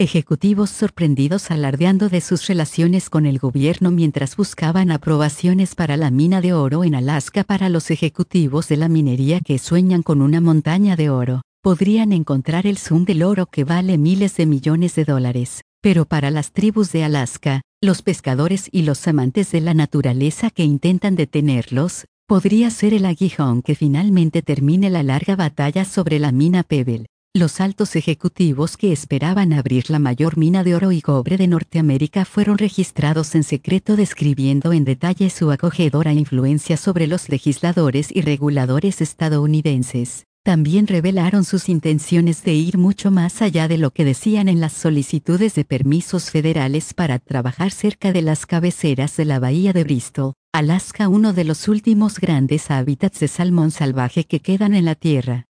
Ejecutivos sorprendidos alardeando de sus relaciones con el gobierno mientras buscaban aprobaciones para la mina de oro en Alaska. Para los ejecutivos de la minería que sueñan con una montaña de oro, podrían encontrar el zoom del oro que vale miles de millones de dólares. Pero para las tribus de Alaska, los pescadores y los amantes de la naturaleza que intentan detenerlos, podría ser el aguijón que finalmente termine la larga batalla sobre la mina Pebble. Los altos ejecutivos que esperaban abrir la mayor mina de oro y cobre de Norteamérica fueron registrados en secreto, describiendo en detalle su acogedora influencia sobre los legisladores y reguladores estadounidenses. También revelaron sus intenciones de ir mucho más allá de lo que decían en las solicitudes de permisos federales para trabajar cerca de las cabeceras de la bahía de Bristol, Alaska, uno de los últimos grandes hábitats de salmón salvaje que quedan en la Tierra.